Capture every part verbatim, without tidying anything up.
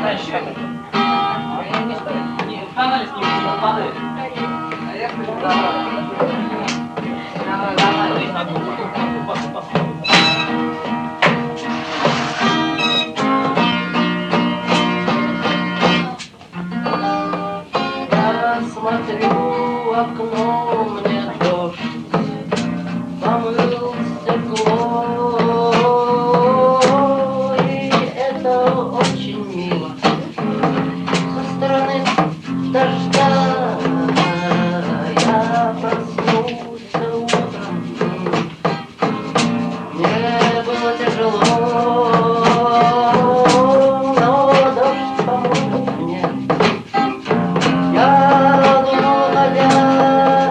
знаешь, как это? Не стоит. Не, в канале с ним не падает. А я хочу, давай, давай, давай. Я смотрю в окно, мне дождь помыл стекло, и это очень мило. Со стороны дождя я проснулся утром, мне было тяжело, но дождь помог мне. Я думал, ходя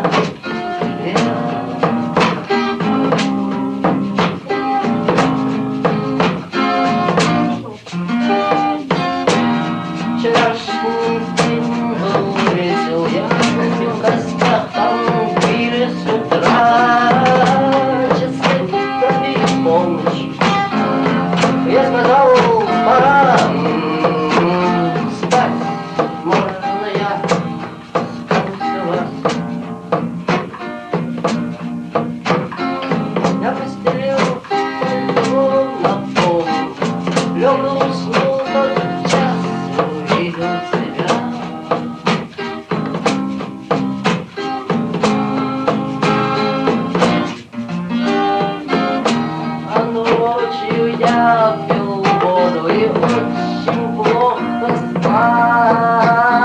вчерашний день был весел, я в гостях там пили с утра, часы пробили полночь. Я сказал, пора спать, можно я скажу вас. Я постелил пальто на пол, лег и уснул тот час, увидел себя. А ночью я пил воду и очень плохо спал,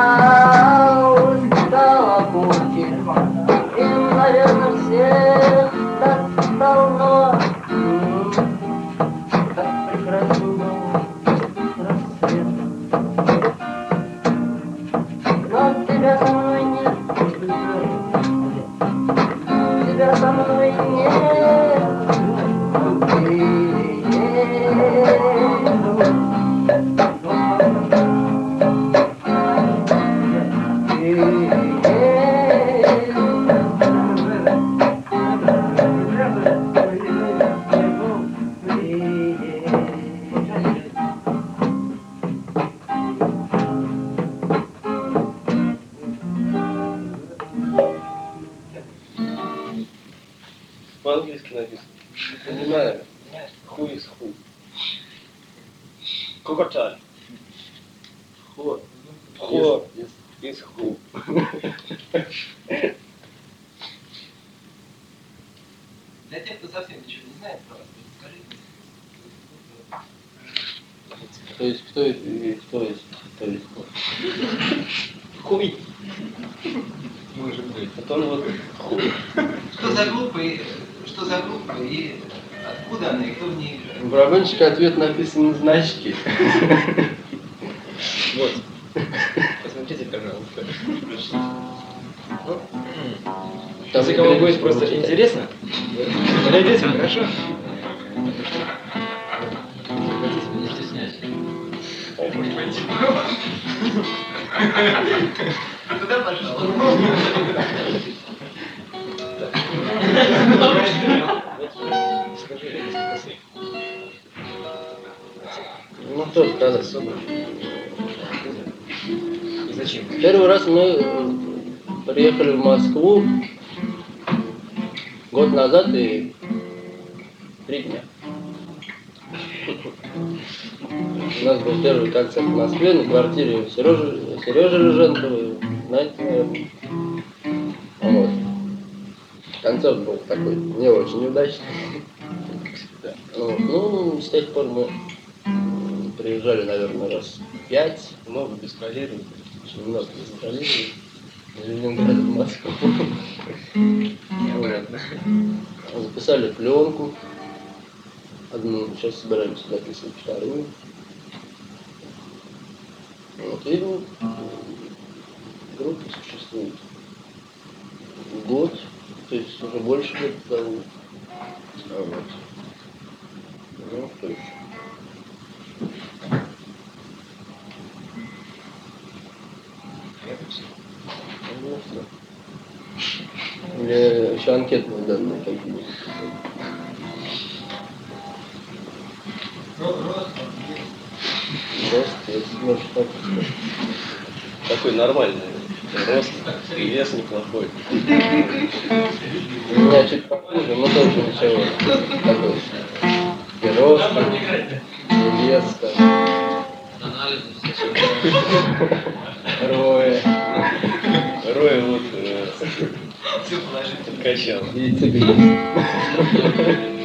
искал окурки и, наверное, всех достал, но м, как прекрасен был рассвет. Но тебя со мной нет, тебя со мной нет. По-английски написано. Понимаю. Хуй из хуй. Кокоталь. Хор. Хор из, из ху. Для тех, кто совсем ничего не знает про вас, скажите. То есть кто из, и кто из, кто из ху? Хуй. Может быть. Потом вот хуй. Что за группа и что за группа и откуда она и кто в ней играет? В барабанщике ответ написан на значке. Вот. Посмотрите, пожалуйста. Там Если кому будет придется просто прочитать. интересно, подойдите, хорошо? Не стесняйся. Туда пошел. Скажи несколько слов. Ну что сказать. И зачем? Первый раз мы э, приехали в Москву год назад и три дня. У нас был первый концерт в Москве на квартире Сережи, Сережи Рыженкова, знаете, наверное. Вот. Концерт был такой не очень удачный. Вот. Ну, с тех пор мы м, приезжали, наверное, раз пять. Много бесполезно. Очень много гастролировали. Из Ленинграда в Москву. Необратно. Записали пленку. Одну, сейчас собираемся записывать вторую. Вот, и вот, группа существует год, то есть уже больше лет того. А вот. Ну, что еще? Это все. Ну, все. Или еще анкетные данные какие-нибудь. Рост, Рост если можешь так сказать. Такой нормальный рост, вес неплохой. У меня чуть похуже, но тоже ничего. Такой. И рост, и вес, там, Анализы все. роя, Роя вот э, подкачал. и тебе есть.